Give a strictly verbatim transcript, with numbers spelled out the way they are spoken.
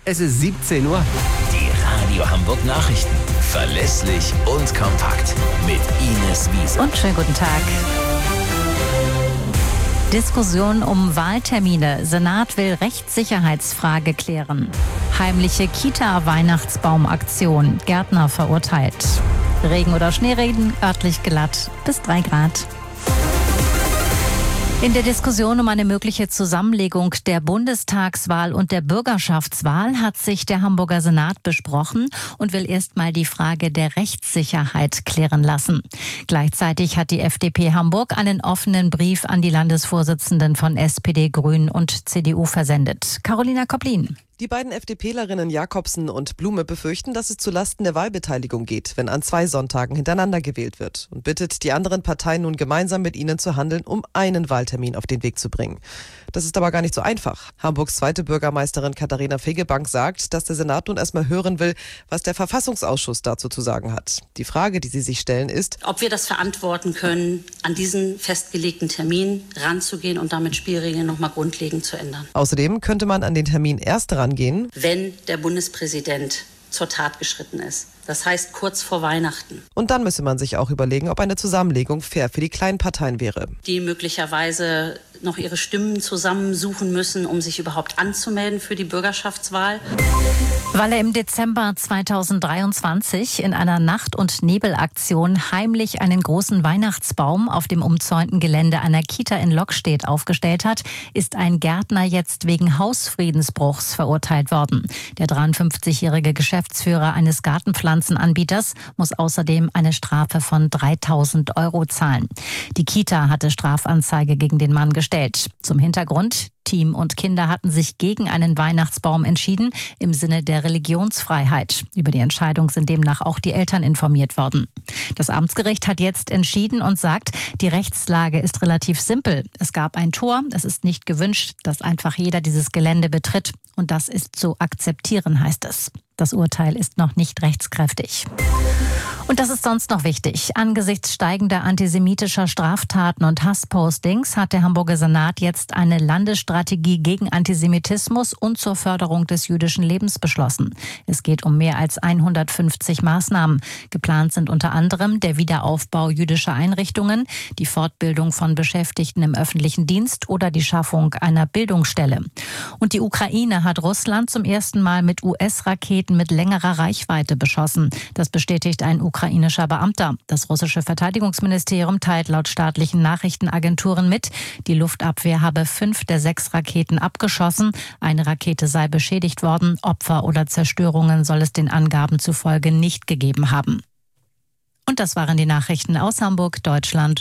Es ist siebzehn Uhr. Die Radio Hamburg Nachrichten. Verlässlich und kompakt. Mit Ines Wiese. Und schönen guten Tag. Diskussion um Wahltermine. Senat will Rechtssicherheitsfrage klären. Heimliche Kita-Weihnachtsbaumaktion. Gärtner verurteilt. Regen oder Schneeregen, örtlich glatt bis drei Grad. In der Diskussion um eine mögliche Zusammenlegung der Bundestagswahl und der Bürgerschaftswahl hat sich der Hamburger Senat besprochen und will erstmal die Frage der Rechtssicherheit klären lassen. Gleichzeitig hat die F D P Hamburg einen offenen Brief an die Landesvorsitzenden von S P D, Grünen und C D U versendet. Carolina Koplin. Die beiden FDPlerinnen Jakobsen und Blume befürchten, dass es zulasten der Wahlbeteiligung geht, wenn an zwei Sonntagen hintereinander gewählt wird, und bittet die anderen Parteien nun gemeinsam mit ihnen zu handeln, um einen Wahltermin auf den Weg zu bringen. Das ist aber gar nicht so einfach. Hamburgs zweite Bürgermeisterin Katharina Fegebank sagt, dass der Senat nun erstmal hören will, was der Verfassungsausschuss dazu zu sagen hat. Die Frage, die sie sich stellen, ist, ob wir das verantworten können, an diesen festgelegten Termin ranzugehen und damit Spielregeln nochmal grundlegend zu ändern. Außerdem könnte man an den Termin erst rangehen, wenn der Bundespräsident zur Tat geschritten ist. Das heißt kurz vor Weihnachten. Und dann müsse man sich auch überlegen, ob eine Zusammenlegung fair für die kleinen Parteien wäre. Die möglicherweise noch ihre Stimmen zusammensuchen müssen, um sich überhaupt anzumelden für die Bürgerschaftswahl. Weil er im Dezember zweitausenddreiundzwanzig in einer Nacht- und Nebelaktion heimlich einen großen Weihnachtsbaum auf dem umzäunten Gelände einer Kita in Lockstedt aufgestellt hat, ist ein Gärtner jetzt wegen Hausfriedensbruchs verurteilt worden. Der dreiundfünfzigjährige Geschäftsführer eines Gartenpflanzenanbieters muss außerdem eine Strafe von dreitausend Euro zahlen. Die Kita hatte Strafanzeige gegen den Mann gestellt. Zum Hintergrund: Team und Kinder hatten sich gegen einen Weihnachtsbaum entschieden, im Sinne der Religionsfreiheit. Über die Entscheidung sind demnach auch die Eltern informiert worden. Das Amtsgericht hat jetzt entschieden und sagt, die Rechtslage ist relativ simpel. Es gab ein Tor, es ist nicht gewünscht, dass einfach jeder dieses Gelände betritt. Und das ist zu akzeptieren, heißt es. Das Urteil ist noch nicht rechtskräftig. Und das ist sonst noch wichtig. Angesichts steigender antisemitischer Straftaten und Hasspostings hat der Hamburger Senat jetzt eine Landesstrategie gegen Antisemitismus und zur Förderung des jüdischen Lebens beschlossen. Es geht um mehr als hundertfünfzig Maßnahmen. Geplant sind unter anderem der Wiederaufbau jüdischer Einrichtungen, die Fortbildung von Beschäftigten im öffentlichen Dienst oder die Schaffung einer Bildungsstelle. Und die Ukraine hat Russland zum ersten Mal mit U S-Raketen mit längerer Reichweite beschossen. Das bestätigt ein ukrainischer Beamter. Das russische Verteidigungsministerium teilt laut staatlichen Nachrichtenagenturen mit, die Luftabwehr habe fünf der sechs Raketen abgeschossen. Eine Rakete sei beschädigt worden. Opfer oder Zerstörungen soll es den Angaben zufolge nicht gegeben haben. Und das waren die Nachrichten aus Hamburg, Deutschland